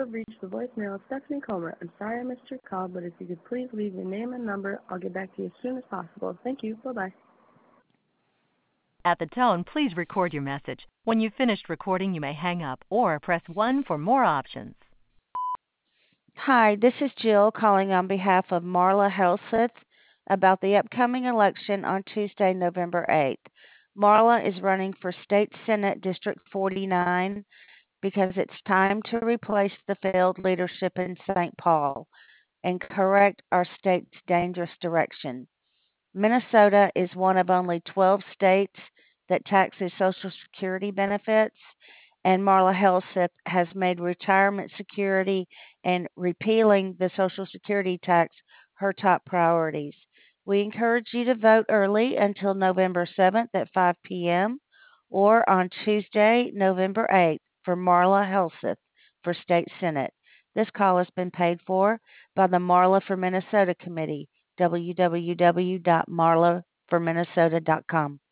have reached the voicemail of Stephanie Comer. I'm sorry I missed your call, but if you could please leave your name and number, I'll get back to you as soon as possible. Thank you. Bye-bye. At the tone, please record your message. When you've finished recording, you may hang up or press 1 for more options. Hi, this is Jill calling on behalf of Marla Helseth about the upcoming election on Tuesday, November 8th. Marla is running for State Senate District 49 because it's time to replace the failed leadership in St. Paul and correct our state's dangerous direction. Minnesota is one of only 12 states that taxes Social Security benefits, and Marla Helseth has made retirement security and repealing the Social Security tax her top priorities. We encourage you to vote early until November 7th at 5 p.m. or on Tuesday, November 8th for Marla Helseth for State Senate. This call has been paid for by the Marla for Minnesota Committee, www.marlaforminnesota.com.